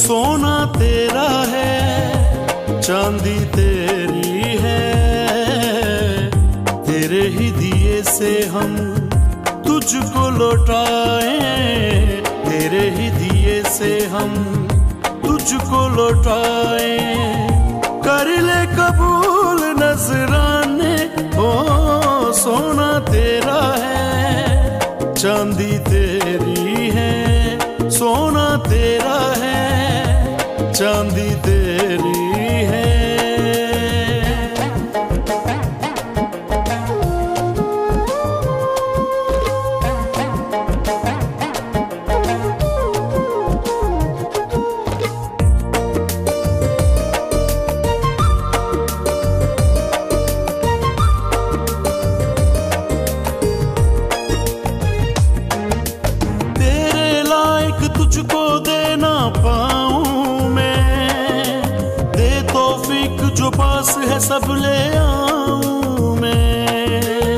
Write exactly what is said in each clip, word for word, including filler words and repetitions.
सोना तेरा है, चांदी तेरी है। तेरे ही दिए से हम तुझको लौटाए, तेरे ही दिए से हम तुझको लौटाए। कर ले कबूल नजराने, ओ सोना तेरा है, चांदी तेरी है। सोना तेरा है, चांदी तेरी है। तुझको दे ना पाऊं मैं, दे तौफीक जो पास है सब ले आऊं मैं।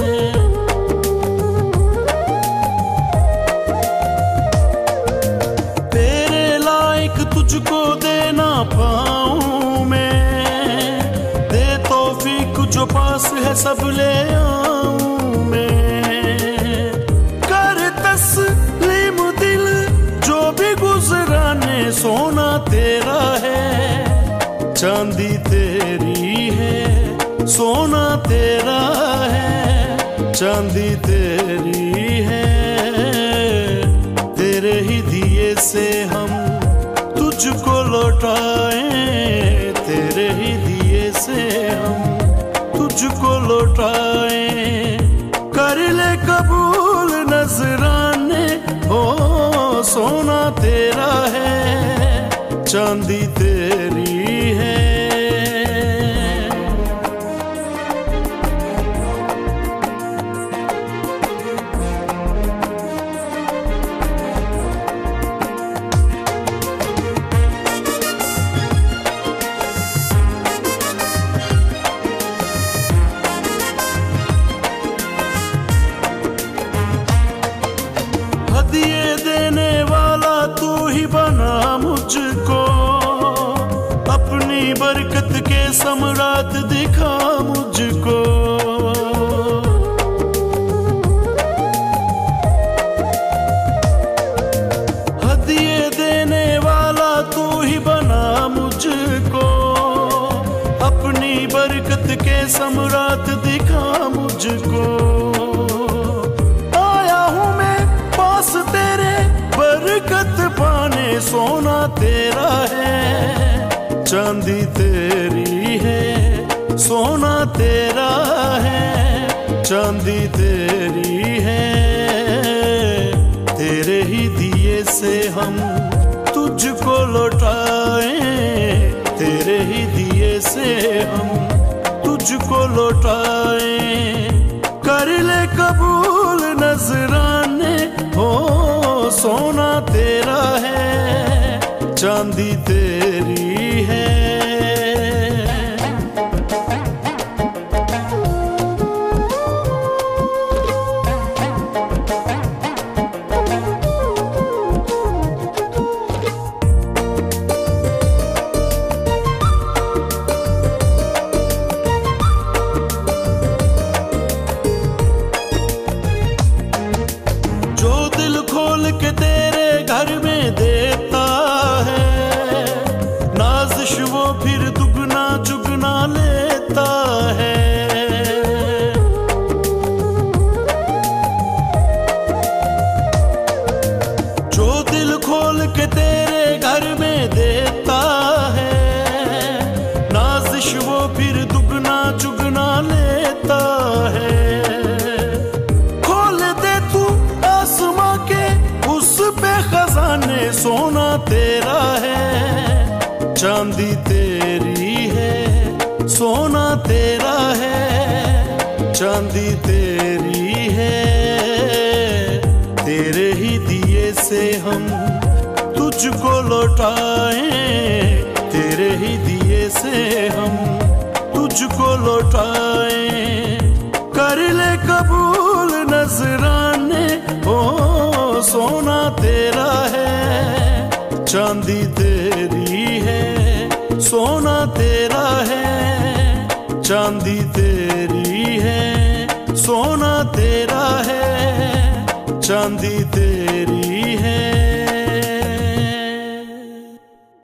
तेरे लायक तुझको दे ना पाऊं मैं, दे तौफीक जो पास है सब ले आऊं मैं। गुजराने सोना तेरा है, चांदी तेरी है। सोना तेरा है, चांदी तेरी है। तेरे ही दिए से हम तुझको लौटाए, तेरे ही दिए से हम तुझको लौटाए। कर ले कबूल नजराने, ओ सोना तेरा है, चांदी तेरी है। हदिये देने वाला तू ही बना मुझको, अपनी बरकत के सम्राट दिखा मुझको। हदिये देने वाला तू ही बना मुझको, अपनी बरकत के सम्राट दिखा मुझको। बरकत पाने सोना तेरा है, चांदी तेरी है। सोना तेरा है, चांदी तेरी है। तेरे ही दिए से हम तुझको लौटाए, तेरे ही दिए से हम तुझको लौटाए। कर ले कबूल नजराने, हो सोना तेरा है, चांदी तेरी है। खोल के तेरे घर में देता है, नाज़िश वो फिर दुगना चुगना लेता है। जो दिल खोल के तेरे घर में देता है, नाज़िश वो फिर दुगना चुगना लेता है। खजाने सोना तेरा है, चांदी तेरी है। सोना तेरा है, चांदी तेरी है। तेरे ही दिए से हम तुझको लौटाए, तेरे ही दिए से हम तुझको लौटाए। कर ले कबूल नजराने, ओ सोना तेरा है, चांदी तेरी चांदी तेरी है, सोना तेरा है, चांदी तेरी है।